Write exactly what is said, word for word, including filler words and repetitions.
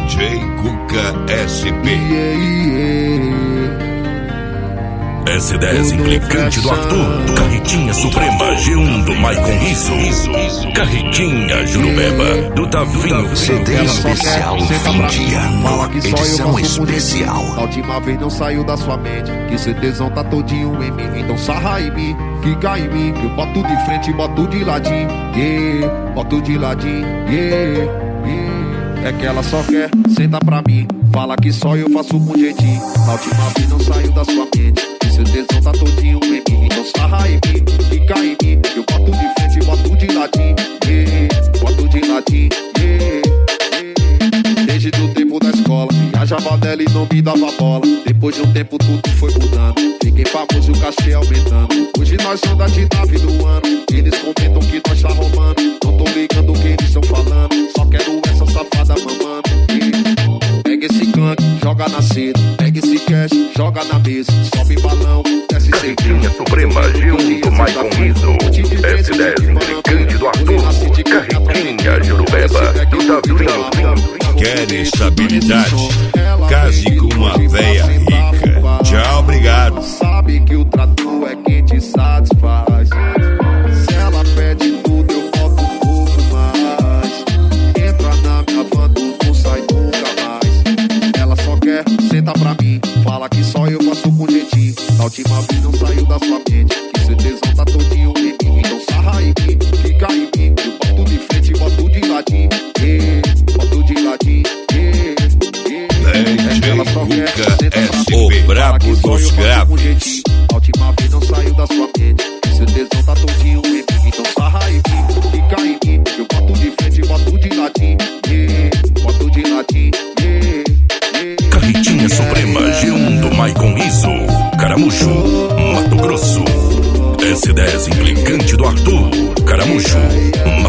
J Cuca S P. S dez implicante do Arthur, Carretinha Suprema G um do Maicon Riso, Carretinha Jurubeba do Tavinho. C D especial fim de ano, edição especial. A última vez não saiu da sua mente que C Dzão tá todinho em mim. Então sarra em mim, quica em mim, que eu boto de frente e boto de ladinho. Yeah, boto de ladinho, yeah, yeah. É que ela só quer sentar pra mim, fala que só eu faço com jeitinho. A última vez não saiu da sua mente que seu tesão tá todinho em mim. Então sarra em mim, fica em mim, eu boto de frente e boto de ladinho, yeah, boto de ladinho, yeah, yeah. Desde o tempo da escola, viajava dela e não me dava bola. Depois de um tempo tudo foi mudando, fiquei famoso e o cachê aumentando. Hoje nós anda de nave do ano, eles comentam que nós tá roubando. Não tô ligando o que eles estão falando, só quero essa safada mamando, yeah. Pega esse gangue, joga na seda, pega esse cash, joga na mesa, sobe balão, desce Carretinha Suprema G um do Maicon Riso, S dez implicante do Arthur, Carretinha Jurubeba do Tavinho. Quer estabilidade? Case com uma véia rica. Tchau, obrigado. Sabe que o trato é quem te satisfaz. Se ela pede tudo, eu boto um pouco mais. Entra na minha van, tu não sai nunca mais. Ela só quer sentar pra mim, fala que só eu faço com jeitinho. Na última vez não saiu da sua mente que seu tesão tá todinho em mim. Então sarra em mim, fica em mim, eu boto de frente e boto de ladinho, yeah, boto de ladinho, yeah, yeah. J Ela só quer Cuca sentar pra S mim, P, o fala brabo que só eu dos faço com graves. jeitinho. A última vez não saiu da sua mente que seu tesão tá todinho em mim. Então sarra em mim, fica em mim, eu boto de frente e boto de ladinho, yeah, boto de ladinho, yeah, yeah. Carretinha Suprema G um do Maicon Riso, Caramujo, Mato Grosso. S dez implicante do Arthur, Caramujo,